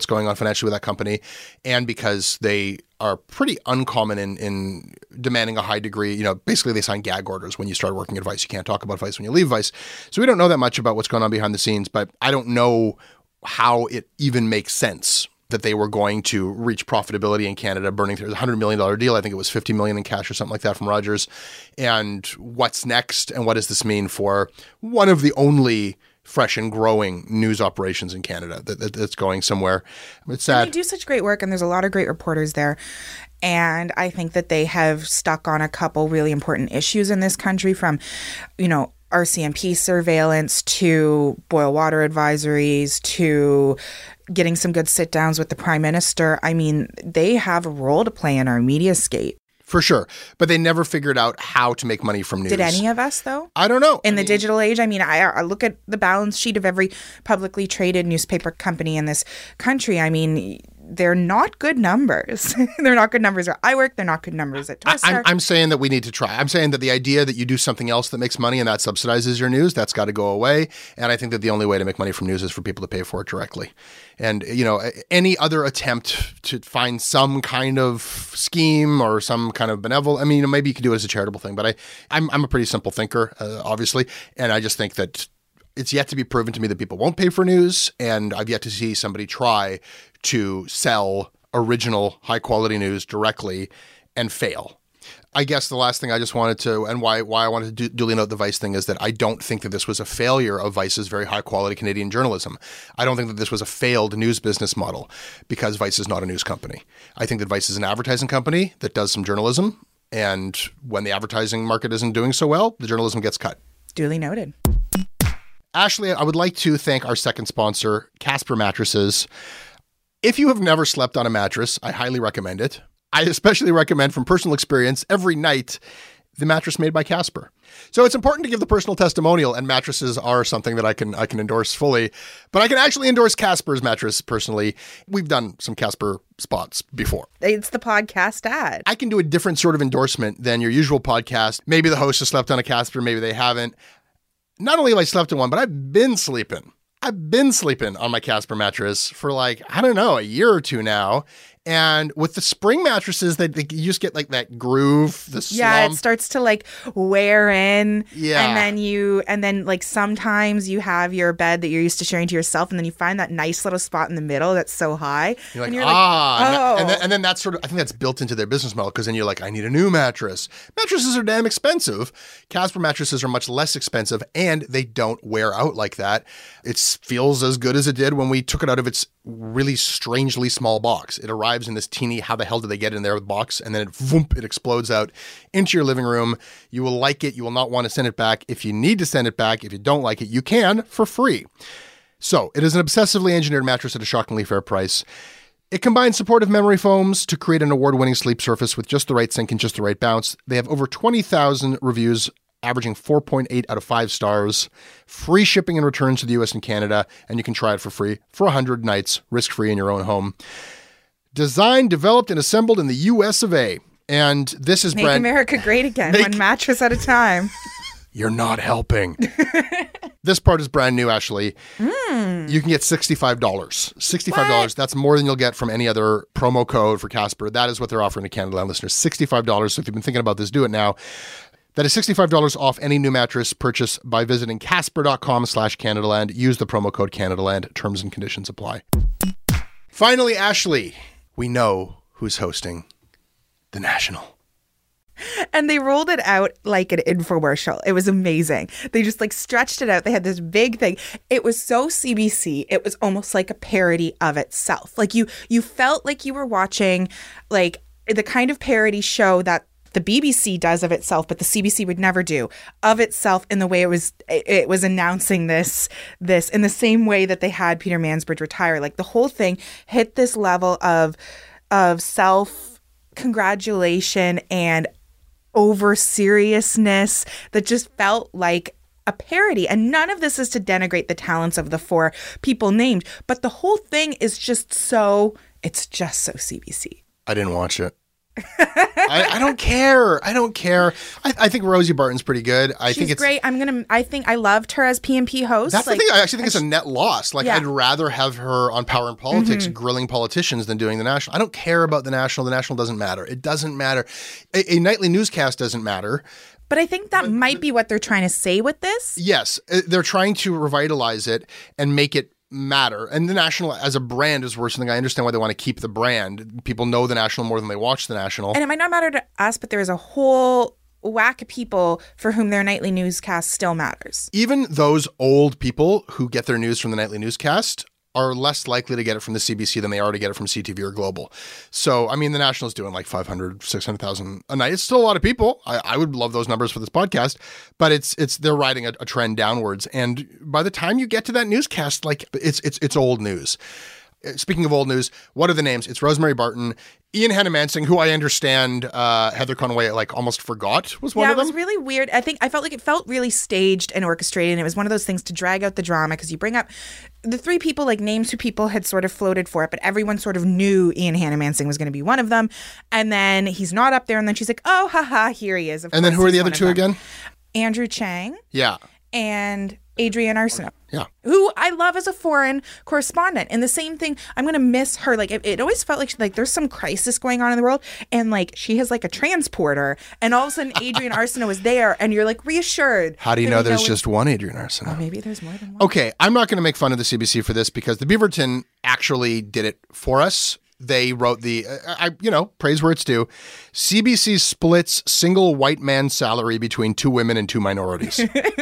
financially with that company, and because they are pretty uncommon in, in demanding a high degree, you know, basically they sign gag orders when you start working at Vice. You can't talk about Vice when you leave Vice. So we don't know that much about what's going on behind the scenes, but I don't know how it even makes sense that they were going to reach profitability in Canada, burning through a one hundred million dollars deal. I think it was fifty million dollars in cash or something like that from Rogers. And what's next? And what does this mean for one of the only fresh and growing news operations in Canada that, that, that's going somewhere? It's sad. And they do such great work, and there's a lot of great reporters there. And I think that they have stuck on a couple really important issues in this country, from, you know, R C M P surveillance to boil water advisories to getting some good sit downs with the Prime Minister. I mean, they have a role to play in our mediascape. For sure. But they never figured out how to make money from news. Did any of us, though? I don't know. In I the mean, digital age, I mean, I, I look at the balance sheet of every publicly traded newspaper company in this country. I mean, they're not good numbers. They're not good numbers at iWork. They're not good numbers at Torstar. I'm, I'm saying that we need to try. I'm saying that the idea that you do something else that makes money and that subsidizes your news, that's got to go away. And I think that the only way to make money from news is for people to pay for it directly. And, you know, any other attempt to find some kind of scheme or some kind of benevolent, I mean, you know, maybe you could do it as a charitable thing, but I, I'm, I'm a pretty simple thinker, uh, obviously. And I just think that it's yet to be proven to me that people won't pay for news. And I've yet to see somebody try to sell original high quality news directly and fail. I guess the last thing I just wanted to, and why why I wanted to du- duly note the Vice thing, is that I don't think that this was a failure of Vice's very high quality Canadian journalism. I don't think that this was a failed news business model, because Vice is not a news company. I think that Vice is an advertising company that does some journalism. And when the advertising market isn't doing so well, the journalism gets cut. Duly noted. Ashley, I would like to thank our second sponsor, Casper Mattresses. If you have never slept on a mattress, I highly recommend it. I especially recommend, from personal experience, every night, the mattress made by Casper. So it's important to give the personal testimonial, and mattresses are something that I can I can endorse fully. But I can actually endorse Casper's mattress personally. We've done some Casper spots before. It's the podcast ad. I can do a different sort of endorsement than your usual podcast. Maybe the host has slept on a Casper, maybe they haven't. Not only have I slept in one, but I've been sleeping. I've been sleeping on my Casper mattress for like, I don't know, a year or two now. And with the spring mattresses, they, they you just get like that groove, the slump. Yeah, it starts to like wear in. Yeah. And then you, and then like sometimes you have your bed that you're used to sharing to yourself, and then you find that nice little spot in the middle that's so high. You're like, and you're ah. like, oh. And, then, and then that's sort of, I think that's built into their business model, because then you're like, I need a new mattress. Mattresses are damn expensive. Casper mattresses are much less expensive, and they don't wear out like that. It feels as good as it did when we took it out of its really strangely small box. It arrives in this teeny, how the hell did they get in there box, and then it, voomp, it explodes out into your living room. You will like it. You will not want to send it back. If you need to send it back, if you don't like it, you can for free. So it is an obsessively engineered mattress at a shockingly fair price. It combines supportive memory foams to create an award-winning sleep surface with just the right sink and just the right bounce. They have over twenty thousand reviews, averaging four point eight out of five stars, free shipping and returns to the U S and Canada, and you can try it for free for one hundred nights, risk-free in your own home. Designed, developed, and assembled in the U S of A. And this is Make brand... America great again, Make... one mattress at a time. You're not helping. This part is brand new, Ashley. Mm. You can get sixty-five dollars. sixty-five dollars. What? That's more than you'll get from any other promo code for Casper. That is what they're offering to Canada Land listeners. sixty-five dollars. So if you've been thinking about this, do it now. That is sixty-five dollars off any new mattress purchase by visiting casper.com slash Canadaland. Use the promo code Canadaland. Terms and conditions apply. Finally, Ashley, we know who's hosting the National. And they rolled it out like an infomercial. It was amazing. They just like stretched it out. They had this big thing. It was so C B C. It was almost like a parody of itself. Like you, you felt like you were watching like the kind of parody show that the B B C does of itself, but the C B C would never do of itself in the way it was it was announcing this this in the same way that they had Peter Mansbridge retire. Like the whole thing hit this level of of self congratulation and over seriousness that just felt like a parody. And none of this is to denigrate the talents of the four people named, but the whole thing is just so it's just so C B C. I didn't watch it. I, I don't care. I don't care. I, I think Rosie Barton's pretty good. I She's think it's great. I'm gonna. I think I loved her as P M P host. That's like, the thing. I actually think it's a net loss. Like, Yeah. I'd rather have her on Power and Politics Mm-hmm. grilling politicians than doing the National. I don't care about the National. The National doesn't matter. It doesn't matter. A, a nightly newscast doesn't matter. But I think that might be what they're trying to say with this. Yes, uh, they're trying to revitalize it and make it matter. And the National as a brand is worse than I understand why they want to keep the brand. People know the National more than they watch the National. And it might not matter to us, but there is a whole whack of people for whom their nightly newscast still matters. Even those old people who get their news from the nightly newscast are less likely to get it from the C B C than they are to get it from C T V or Global. So, I mean, the National's doing like five hundred, six hundred thousand a night. It's still a lot of people. I, I would love those numbers for this podcast, but it's it's they're riding a, a trend downwards. And by the time you get to that newscast, like it's it's it's old news. Speaking of old news, what are the names? It's Rosemary Barton, Ian Hannah-Mansing, who I understand uh, Heather Conway like almost forgot was one yeah, of them. it was really weird. I think I felt like it felt really staged and orchestrated, and it was one of those things to drag out the drama because you bring up the three people, like names who people had sort of floated for it, but everyone sort of knew Ian Hannah-Mansing was going to be one of them, and then he's not up there, and then she's like, "Oh, haha, here he is." Of and then course who are he's the other one of two them. again? Andrew Chang Yeah. and Adrienne Arsenault. Yeah. Who I love as a foreign correspondent. And the same thing, I'm going to miss her. Like, it, it always felt like, she, like there's some crisis going on in the world. And, like, she has, like, a transporter. And all of a sudden, Adrienne Arsenault is there. And you're, like, reassured. How do you that know we there's it's- just one Adrienne Arsenault? Oh, maybe there's more than one. Okay, I'm not going to make fun of the C B C for this because the Beaverton actually did it for us. They wrote the, uh, I, you know, praise where it's due. C B C splits single white man salary between two women and two minorities.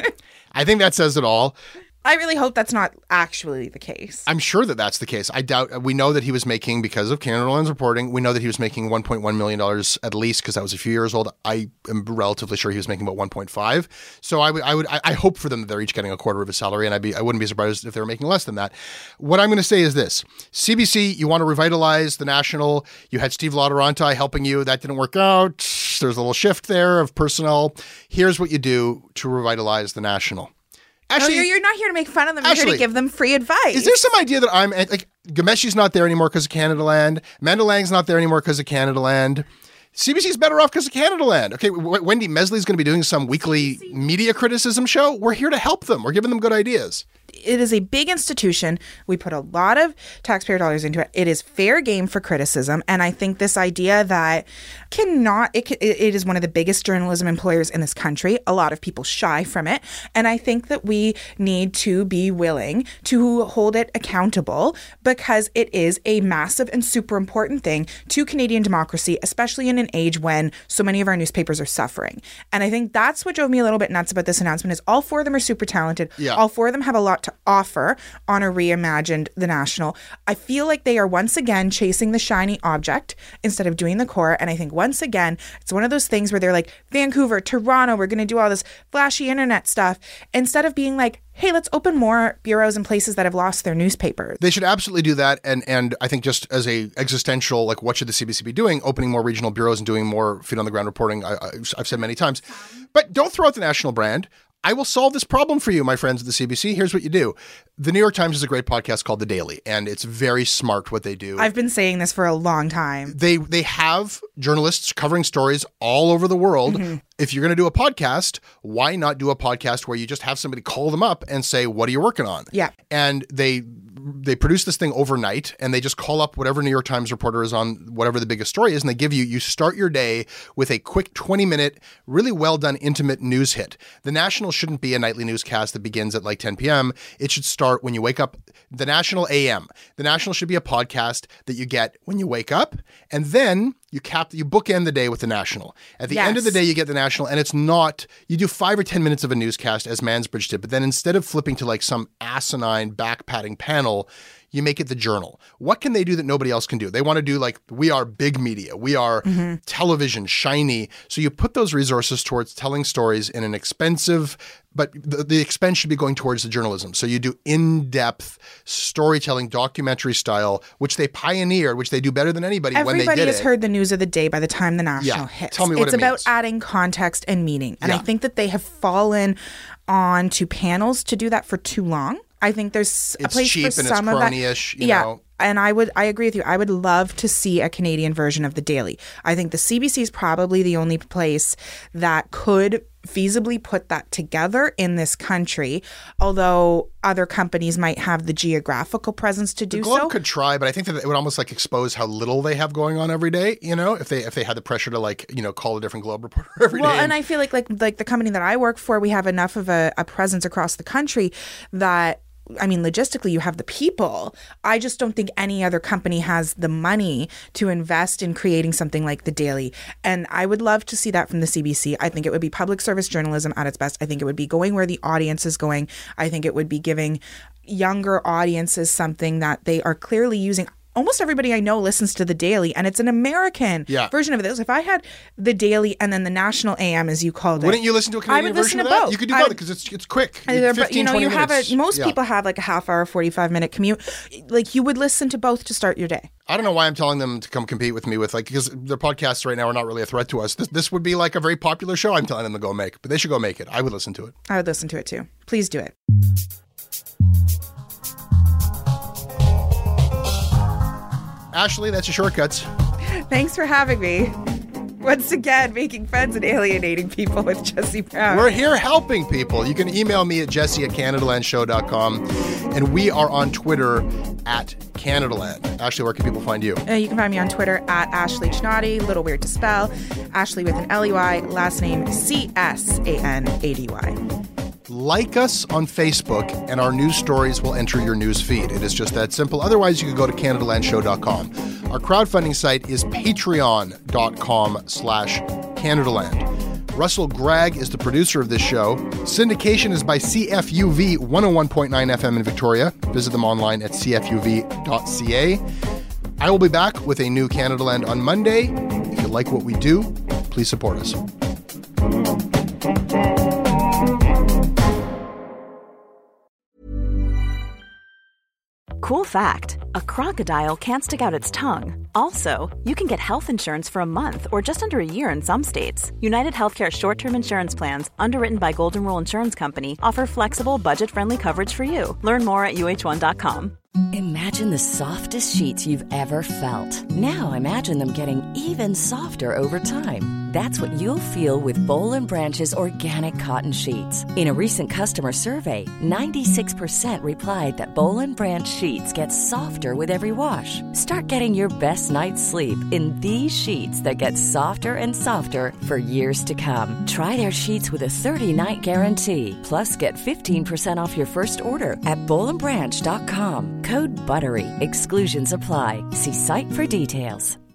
I think that says it all. I really hope that's not actually the case. I'm sure that that's the case. I doubt. We know that he was making, because of Canada Land's reporting, we know that he was making one point one million dollars at least, because that was a few years old. I am relatively sure he was making about one point five. So I would, I would, I, I hope for them that they're each getting a quarter of his salary, and I'd be, I wouldn't be surprised if they were making less than that. What I'm going to say is this: C B C, you want to revitalize the National. You had Steve Lateranti helping you. That didn't work out. There's a little shift there of personnel. Here's what you do to revitalize the National. Actually, no, you're, you're not here to make fun of them. You're actually, here to give them free advice. Is there some idea that I'm like Gomeshi's not there anymore because of Canada Land? Amanda Lang's not there anymore because of Canada Land. C B C's better off because of Canada Land. Okay, w- Wendy Mesley's going to be doing some weekly media criticism show. We're here to help them. We're giving them good ideas. It is a big institution. We put a lot of taxpayer dollars into it. It is fair game for criticism. And I think this idea that cannot, it, it is one of the biggest journalism employers in this country. A lot of people shy from it. And I think that we need to be willing to hold it accountable because it is a massive and super important thing to Canadian democracy, especially in an age when so many of our newspapers are suffering. And I think that's what drove me a little bit nuts about this announcement is all four of them are super talented. Yeah. All four of them have a lot to offer on a reimagined The National. I feel like they are once again chasing the shiny object instead of doing the core. And I think once again, it's one of those things where they're like, Vancouver, Toronto, we're going to do all this flashy internet stuff instead of being like, hey, let's open more bureaus in places that have lost their newspapers. They should absolutely do that. And and I think just as a existential, like what should the C B C be doing? Opening more regional bureaus and doing more feet on the ground reporting. I, I, I've said many times. But don't throw out the National brand. I will solve this problem for you, my friends at the C B C. Here's what you do. The New York Times has a great podcast called The Daily, and it's very smart what they do. I've been saying this for a long time. They they have journalists covering stories all over the world. Mm-hmm. If you're going to do a podcast, why not do a podcast where you just have somebody call them up and say, what are you working on? Yeah. And they they produce this thing overnight, and they just call up whatever New York Times reporter is on whatever the biggest story is, and they give you, you start your day with a quick twenty minute, really well done, intimate news hit. The National shouldn't be a nightly newscast that begins at like ten p.m. It should start when you wake up. The National A M. The National should be a podcast that you get when you wake up, and then you cap, you bookend the day with the National. At the yes. end of the day, you get the National, and it's not, you do five or ten minutes of a newscast as Mansbridge did, but then instead of flipping to like some asinine back-patting panel, you make it the Journal. What can they do that nobody else can do? They want to do like, we are big media. We are mm-hmm. television, shiny. So you put those resources towards telling stories in an expensive, but the, the expense should be going towards the journalism. So you do in-depth storytelling, documentary style, which they pioneered, which they do better than anybody Everybody when they did it. Everybody has heard the news of the day by the time the National yeah. hits. Tell me what it's it about means. adding context and meaning. And yeah. I think that they have fallen on to panels to do that for too long. I think there's a it's place cheap for and some it's of that. crony-ish, you yeah. know. and I would, I agree with you. I would love to see a Canadian version of The Daily. I think the C B C is probably the only place that could feasibly put that together in this country, although other companies might have the geographical presence to do the Globe so. Could try, but I think that it would almost like expose how little they have going on every day, you know, if they if they had the pressure to like, you know, call a different Globe reporter every well, day. Well, and I feel like like like the company that I work for, we have enough of a, a presence across the country that, I mean, logistically, you have the people. I just don't think any other company has the money to invest in creating something like The Daily. And I would love to see that from the C B C. I think it would be public service journalism at its best. I think it would be going where the audience is going. I think it would be giving younger audiences something that they are clearly using. Almost everybody I know listens to The Daily, and it's an American yeah. version of this. If I had The Daily and then the National A M, as you called it, wouldn't you listen to a Canadian version of that? Both. You could do both because it's it's quick. fifteen, but you know, you have minutes. a most yeah. people have like a half hour, forty-five minute commute. Like you would listen to both to start your day. I don't know why I'm telling them to come compete with me with like because their podcasts right now are not really a threat to us. This this would be like a very popular show. I'm telling them to go make, but they should go make it. I would listen to it. I would listen to it too. Please do it. Ashley, that's your shortcuts. Thanks for having me. Once again, making friends and alienating people with Jesse Brown. We're here helping people. You can email me at jesse at canadalandshow dot com. And we are on Twitter at Canadaland. Ashley, where can people find you? Uh, you can find me on Twitter at Ashley Chnady, little weird to spell. Ashley with an L E Y, last name C S A N A D Y. Like us on Facebook, and our news stories will enter your news feed. It is just that simple. Otherwise, you can go to canadalandshow dot com. Our crowdfunding site is patreon dot com slash Canadaland. Russell Gregg is the producer of this show. Syndication is by C F U V one oh one point nine F M in Victoria. Visit them online at c f u v dot c a. I will be back with a new Canadaland on Monday. If you like what we do, please support us. Cool fact, a crocodile can't stick out its tongue. Also, you can get health insurance for a month or just under a year in some states. United Healthcare short-term insurance plans, underwritten by Golden Rule Insurance Company, offer flexible, budget-friendly coverage for you. Learn more at u h one dot com. Imagine the softest sheets you've ever felt. Now imagine them getting even softer over time. That's what you'll feel with Boll and Branch's organic cotton sheets. In a recent customer survey, ninety-six percent replied that Boll and Branch sheets get softer with every wash. Start getting your best night's sleep in these sheets that get softer and softer for years to come. Try their sheets with a thirty-night guarantee. Plus, get fifteen percent off your first order at boll and branch dot com. Code BUTTERY. Exclusions apply. See site for details.